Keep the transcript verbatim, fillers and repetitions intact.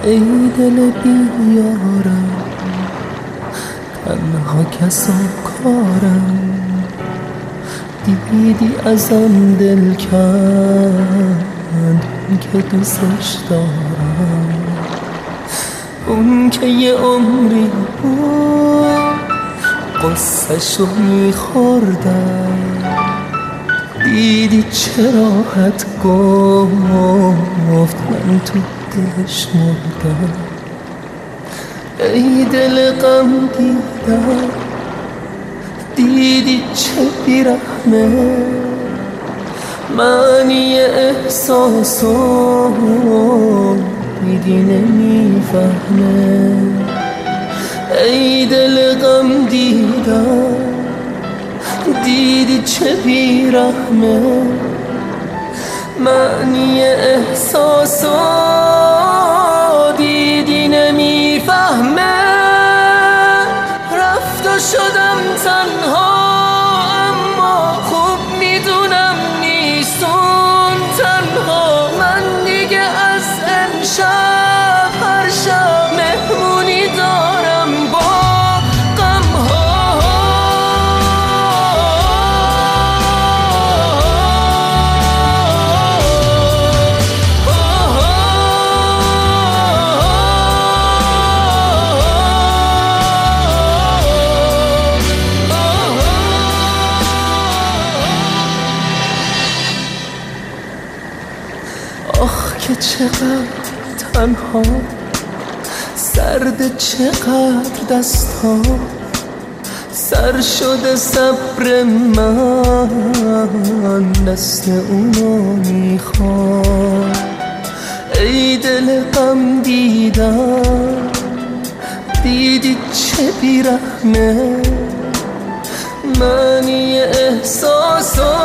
ای دل بیارم، تنها کس و کارم، دیدی ازم دل کند که دوستش دارم. اون که یه عمری بود قصه‌شو میخوردم، دیدی چه راحت گفت من تو دلش مردم. ای دل غم دیدم، دیدی چه بیرحمه، معنی احساسو دیدی نمیفهمه. ای دل غم دیدم، دیدی چه بیرحمه، معنی احساسو دیدی نمیفهمه. رفت و شدم تنها، اما خوب میدونم نیستون تنها. من دیگه از امشب هر شب مهمونی دارم با آخ که چقدر تنها، سرد چقدر دستها، سر شده صبر من دست اونو میخواد. ای دل غم دیدم، دیدی چه بیرحمه، معنی احساسو